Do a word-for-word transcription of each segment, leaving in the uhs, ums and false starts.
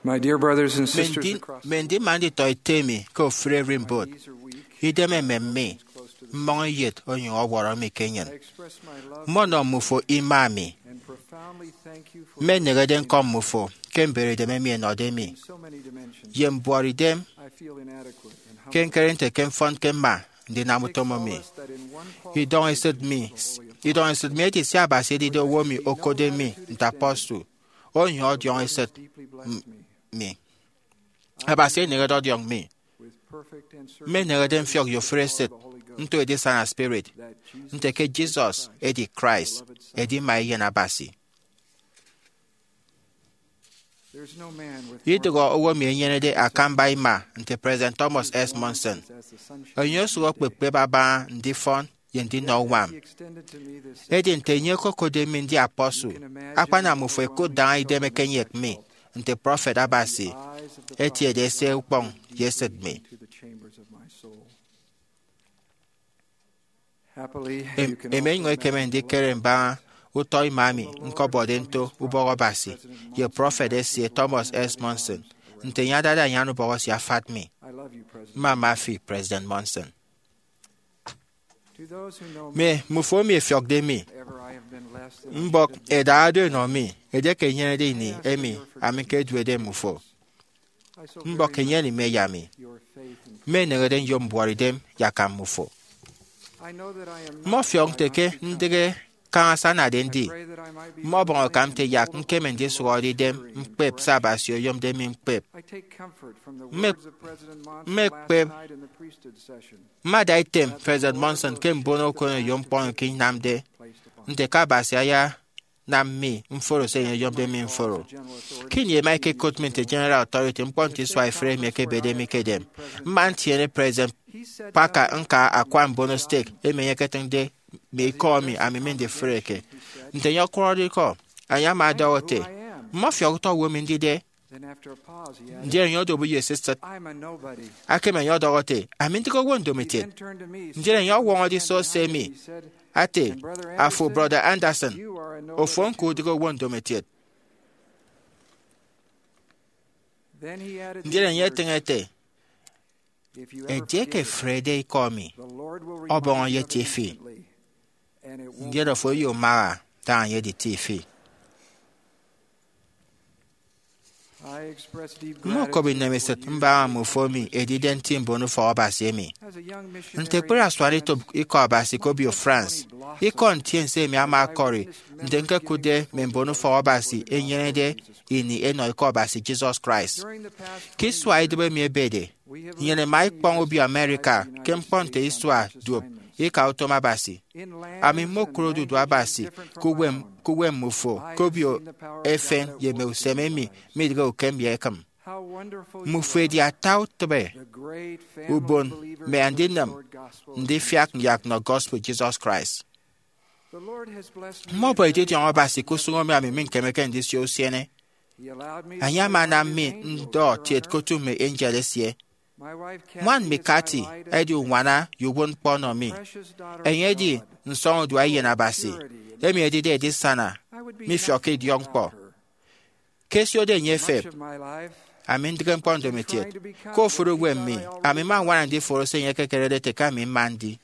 My dear brothers and sisters Mendi across the mendi mandi toy temi ko free rimbot. knees are weak. Ideme memme. Mong yet on your war me I Kenyan. express my love Mono mufo imami. and profoundly thank you for Men negaden kom mufo. Ken bury the memi and odemi. in so many dimensions. Yem bury them. I feel inadequate and humble. Ken kerente ken fon ken ma. Ndi Take namutomo me. solace that in one He don't insult me. He don't insult me. It is yaba said it do me okodemi ntapostu. On your young insult deeply blessed me me. Aba say nigga do young me. with perfect and certain Men negaden feel your power of phrase the Holy Ghost, into a discerning spirit. that Jesus Nteke Jesus, edi Christ, edi maiye na basi. There's no man with Yito more go owo mi enyene de akamba ima nte President Thomas S. Monson. as the sunshine. Onyo suwo pepe baba ndi fon yendi no wam. He extended to me this Edi nte nye koko de mi ndi aposu. Akwa na mufwe ko dan ide me kenyek mi. Nte prophet abasi. eyes of the Eti ede se upong yesed me. to the chambers of my soul. Happily, Em- you can Eme also nwe keme ndi kere mba uto imami nkobode nto ubogo basi. Ye prophet esi Thomas S. Monson. Nte nyadada nyanu bogo si afat mi. I love you, President. Ma mafi President Monson. To those who know me, Me mufo mi efiok de mi. ever I have been less than I Mbok should have eda ado no mi. Ede ke nyene de ni emi amike duwe de mufo. been. I so Mbok very nyene much me yami. your faith and Me negeden yom buari dem yakam mufo. I know that I am Mo not fiong what I teke might become. ndege kan sana den I di. pray that I might be Mo bon fully kam te and yak full of nkeme ndi the suwa Lord's di dem fury and mpep correction. sabasio yom dem mpep. I take comfort from the Me- words of President Monson me last pe- night in the priesthood session Ma da item President Monson kem bono kono yom pon kin namde. placed upon Nte ka basi aya nam mi mforo se yom dem mi mforo. Kin ye mai ke kotmin te general authority mpon ti swa ifre mi ke bede mi ke dem. Man tiene President He said Paka nothing nka akwa mbono steak emenye ketende me call me ami men de freke. Nte yo kwori ko anya ma da who wote. I am. Mo fio to wo mi ndi Then after a pause, he added, Ndire yo do bu ye sister I'm a nobody. akeme yo do wote. Ami ndi ko wo ndo He mete. then turned to me, Ndire yo wo standing di so say behind me. He said, Ate And Brother afo Anderson, brother Anderson. you are a nobody. Ofon ko di ko wo ndo mete. Then he added these Ndire ye words, tengete. If you E ever je ke forget it, frede call me. the Lord will Obon remind ye you of it tifi. instantly, and it won't Ndire fo yo mara dan ye di tifi. I express deep Mo ko bi gratitude na me for set you mba mo fo mi ediden tim bonu fo obase mi. as a young missionary Nte kpere aswari to in iko abasi ko bi o France. Iko ntien se mi ama kori. Nte nke kude me mbonu fo obasi enyere de ini eno iko abasi Jesus Christ. During the past Kiswa idebe mi ebede. we have Nyene lived mai many kpon years obi America. outside the United Kempon te States on iswa such duop. assignments. Ika utoma basi. In lands Ami mo and kuro dudu languages abasi. different from my Kuwem own. kuwem mufo. I have Kobi o seen the power of efen God at ye work me in useme your mi. lives. Mi diga ukem yekem. How wonderful you Mufwe are. di atau tebe. The great family Ubon of believers me in the andinam. restored gospel of Ndi Jesus fiak Christ. yak no gospel Jesus Christ. The Lord has blessed me Mo in boy many did yon ways. obasi kusungo mi ami min kemeke ndi si osiene. He allowed me to Anya play mana one of mi his angels ndo here on tiet earth. kotu me angel esie. My wife Mwan Kathy mi is my kati light and edi faith, wana yuwon pono mi. precious daughter of Enye di God. nsong du aye na basi. Emi edi de di sana. I would be Mi fioke nothing di yong po. without her. Kesio de nye Much feb. of my life, Ami ndike mpondo me tiet. Ko furu we mi. Ami ma wana ndi furu se nye kekere de te ka mi mandi.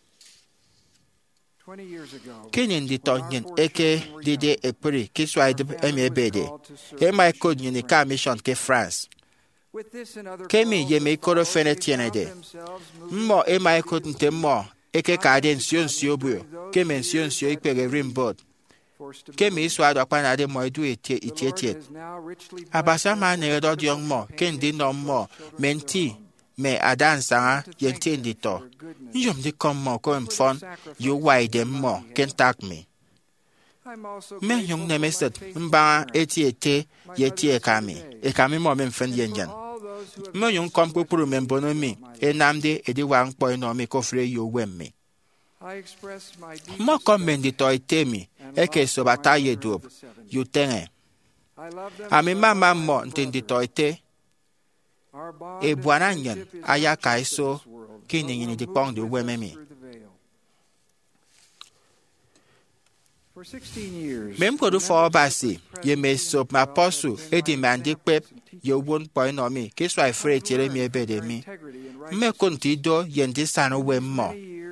twenty years ago, Kini ndi to when our nyin four eke children were dide young, epri. Kiswa edi our emi family was ebede. called to serve Ema mission eko in nyini France. ka mission ke France. With this and other Kemi calls ye that me koro followed, fene they tiene found de. themselves moving Mmo from ema city eko to nte city. mmo. Eke ka de nsio nsio buyo. Keme nsio nsio ikpege rimbod. For Kemi stability. isu ado akpa na de mo edu etie The etie Lord etie. has now richly blessed Abasa ma them ne with edo di wonderful yong mo. Ken di companions no as mo. well as children of their Menti. own. Me adansa nga To thank yente them ndi for to. their goodness. Njom di kom mo ko For the mfon. sacrifices You wai dem in mo. my Ken behalf. tak me. I'm also Me grateful yung for ne my meset. faithful Mba parents, eti ete. my Ye mother tie and kami. sister E kami mo me mfen and yen for yen. all those who have Me done yung so kom much pupuru for me membono mi. throughout my E life. namde edi wang po no mi ko fre yo wem mi. I express my deep Mo kom respect mendi to itemi. and Eke love so for my bata ye mother of duop. the seventies. You tenge. I love them Ami as I mama love my mo own ntendi brother. to ite. Our bond E and buana nyen. friendship is Aya not kai just of so. this world, Kini but nyini will di move pong di with weme us mi. through the veil. For sixteen years, Mem kodu fo basi. Ye me sop ma posu. Edi mandi pep. ye won poi no mi ke swai fre chere mi ebe de mi me kon ti do yen di sano we mo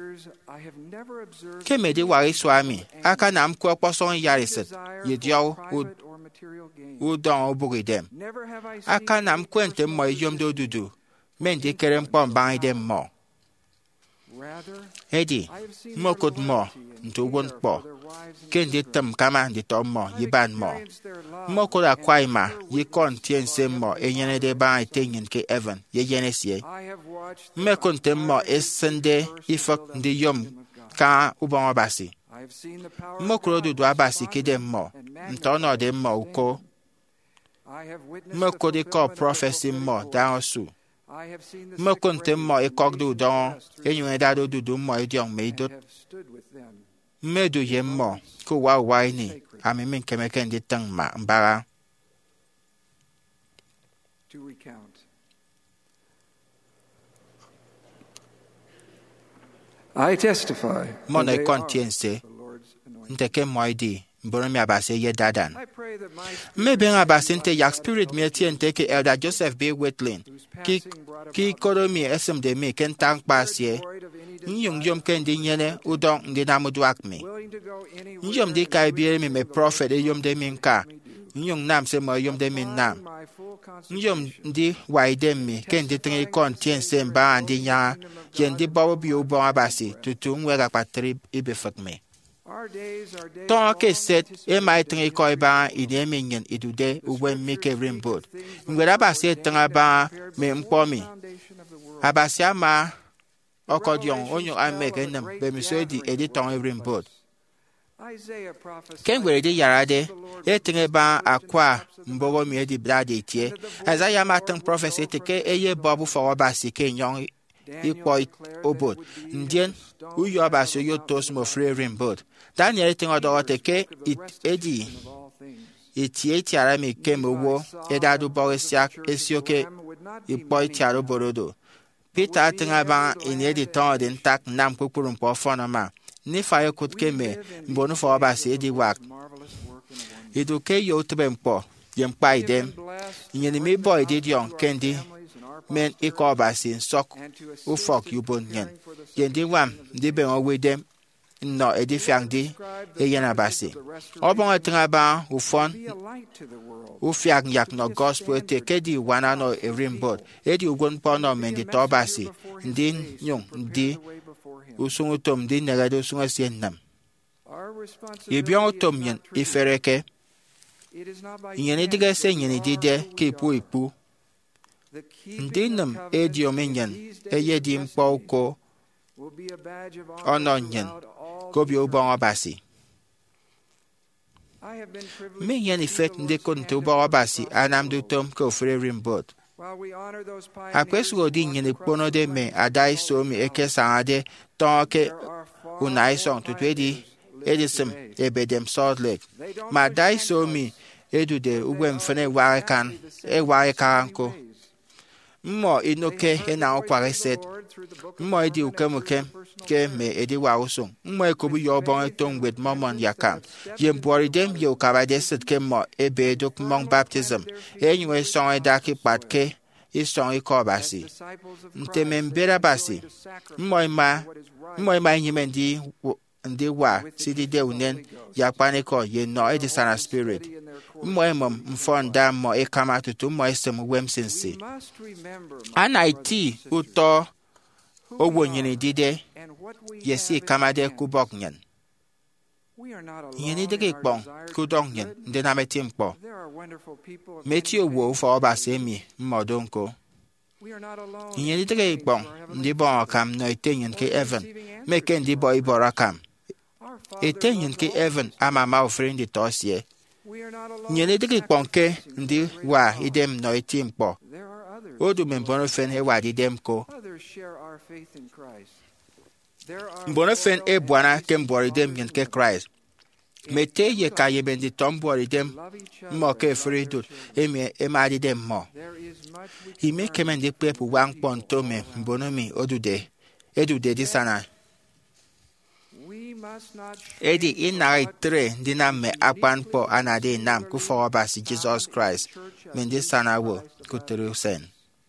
ke me di wari swami aka nam ko poson yariset ye dio u u don oburi dem aka nam kwente mo yom do dudu men di kerem pom ban dem mo edi mo kod mo nto won po ken di tem kama di tom mo yiban mo mo ko da kwai ma ye kon tien se mo enyene de ba itenyin ke Evan ye yene sie me kon tem mo esende ifak ndi yom ka ubon abasi mo kro du do abasi ke dem mo nto no de mo uko mo ko de ko prophecy mo da osu mo kon tem mo e kok du don enyu da do du mo e diong me do me do ye mo ko wa wa ni ami min keme ken di tang ma mbara to recount. I testify mo na that they conscience are the Lord's anointed. nteke mo idi mboro mi abase ye dadan I pray that my me ben abase nte yak spirit mi eti nteke elder Joseph B. Whitlin ki ki koro mi esem de mi ken tang pasie nyum yom ken di nyene udon ndi namudu akmi willing to go anywhere nyum di kai bi mi me prophet e yom de mi nka nyum nam se mo yom de mi nam my full nyum concentration. ndi waide mi ken di tingi conscience mba andi nya yen di bawo bi ubo abase tutu nwega patri ibe fakme Our days are days ton long ke set e mai anticipated tingi ko ba ide mi nyen idude uwe mi ke rimbod ngwera ba se tinga ba me mpo mi foundation of the world. abase ama okodion onyo ameke nam be mi so di edi ton rimbod Isaiah prophesied ken gwere di yara de e tinga ba akwa mbogo mi edi blade tie Isaiah ma tin prophecy te ke eye bobu for ba si ke nyon ipo obod ndien uyo ba so yo tos mo free rimbod Daniel tinga do te ke edi of all things. itie tiara mi ke mowo edadu borisiak esioke ipo tiaro borodo Peter tinga ba ini di ton din tak nam kukurun po fonoma ni fa ekut ke me mbonu fo ba se di wak Marvelous work and a wonder. idu ke yo tebe mpo yem pa idem nyeni mi boy di dion kendi men iko ba se sok u fok yu bon nyen yendi wam di be o wedem no edi fiang di e yena ba se obon tinga ba u fon Be a light to the world. u fiang yak no gospel te ke di wana no e rimbot e di ugon po no men di to ba se ndi nyong ndi Way before him. usungu tom di negado sunga sien nam Our responsibility ibion is tom not yen trivial. ifereke It is not by nyeni chance diga se that we nyeni are dide who ke we ipu are. ipu The keeping ndi of nam covenant e di omenyen in these e days ye of di destiny mpo ko will be a badge of ono honor nyen throughout all ko bi the ubon earth. obasi I have been privileged me to yen see ifet the ndi Lord's kon hand te at ubon work obasi across the anam du world. tom ko free rimbot While we honor those pioneers akwesu who odi walked nyeni across pono the de me plains of adai salt so and mi valley, eke saade ton ke there are far unai more song tu edi pioneers living edisem today. ebedem salt lake They don't ma push dai so mi handcuffs, edu de but they ugwe are mfene ware kan exactly the e same ware in so ka many anko ways. mmo They inoke have heard e the na voice okware of the set Lord through the Book of mmo edi Mormon and through ukemuke their personal ke me prayers. edi wa usung mmo ekobu With yo bon faith tong and with momon repentance, they yakam have stepped ye into mbori the dem waters yo of kabade baptism set ke mo ebe dok mong firmly baptism planted their feet e in nywe good song e da ki prosperous pat soil. ke i song e ko As basi disciples of nte Christ, me they mbera have been basi willing to sacrifice mmo ima for what is right mmo ima and nyime true. ndi ndi wa With the si di gift de of the unen Holy Ghost, ya kpane ko ye no they e are di sana holding spirit steady in their course mmo imo through eternal mfon life. da mo e kama tutu mmo esem wem We sinsi must remember, my ana dear brothers iti and sisters, uto who we owo are nyini dide and what we yesi have in kama our de hands. kubok nyen We are not nyini alone in dige our kpong desire to do kudong nyen good. ndi na meti mkpo There are wonderful people of meti many owo faiths fo ba and se mi beliefs. mmodo nko We are not alone in nyini dige praying kpong to our Heavenly ndi bon Father kam no etenyen ke or in even receiving answers meke ndi to boy our bora prayers. kam Our Father etenyen loves ke all of even His ama ma children. ofrin di tosie We are not alone nyini in dige kpong ke sacrificing for ndi a greater wa cause. idem no eti mkpo There are others odu who me will mbono fen he indulge wa us. didem ko Others share our faith in Christ. There are mbono fen loyal e and bwana ke obedient mbori dem fathers nyen and ke mothers Christ in mete ye every ka ye life ben di tombori who dem love each mo other ke and love free their do children. emi e ma di dem mo There is much we can imi learn kemen de from pepu good wang people pon to all me around mbono us. mi odude edude di sana We must not edi shrink ina from what tre ndi na me is akpan po uniquely and anade nam ku singularly fo ba si found Jesus in the Christ Church of men di Jesus sana wo Christ of kuturu sen.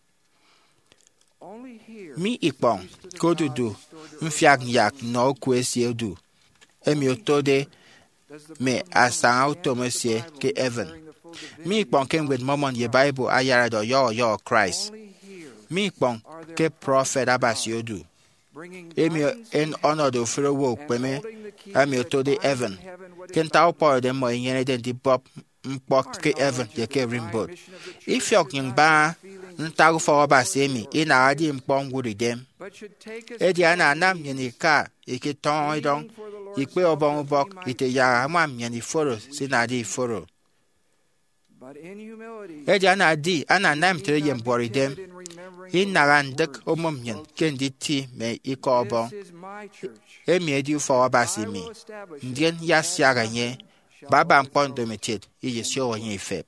Mi ikpong kodudu mfiak yak no kwesi edu. Emi otode me asang automasie ke Evan. Mi ikpong ken with momon ye Bible ayara do yo yo Christ. Mi ikpong ke prophet abasi odu. Emi en onodo frowo peme emi otode Evan. Ken tau po de mo yene den di bob mpok ke Evan ye ke rimbot. If yok nyang ba ntago fo abasi emi ina adi mpong wuri dem. Edi ana nam yene ka iki ton idong ikpe obong obok ite ya amam yene foro sinadi foro. Edi ana adi ana nam tere yem bori dem. In narandak omom yen kendi ti me iko obong. Emi edi fo abasi mi. Ndien yas yaga nye. Baba mpon domited iye sio nye ifep.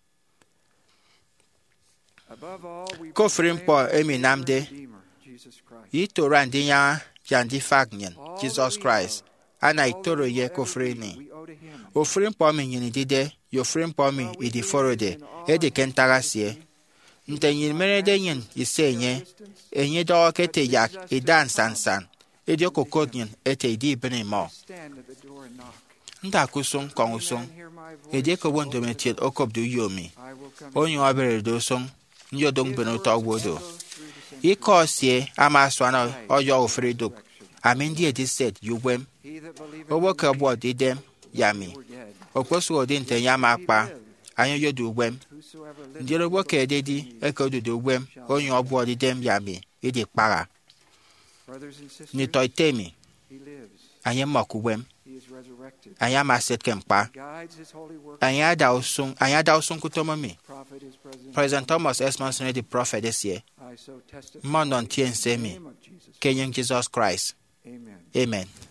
Kofrim po emi namde. Ito randi ya yandi fagnyen Jesus Christ. Ana itoro ye kofri ni. Ofrim po mi yini dide. Yofrim po mi idi forode. Edi kentara siye. Nte yin mere de yin ise nye. Enye do kete yak idan san san. Edi okokot yin ete idi bene mo. Nta kusung kong usung. Edi ko won dometit okop du yomi. Onyo abere do sung. Nyo dong beno to wodo. Iko siye ama swana oyo ofri duk. Amendi edi set yuwem. Owo ke bo didem yami. Okwosu odin te yama akpa. Anyo yodu wem. Ndiro woke dedi eko dudu wem. Onyo obo didem yami. Idi para. Ni toitemi. Anye moku wem. Anya maset kempa. Anya da usung. Anya da usung kutomomi. President Thomas S. Monson the prophet this year. Monon tien semi. Kenyan Jesus Christ. Amen.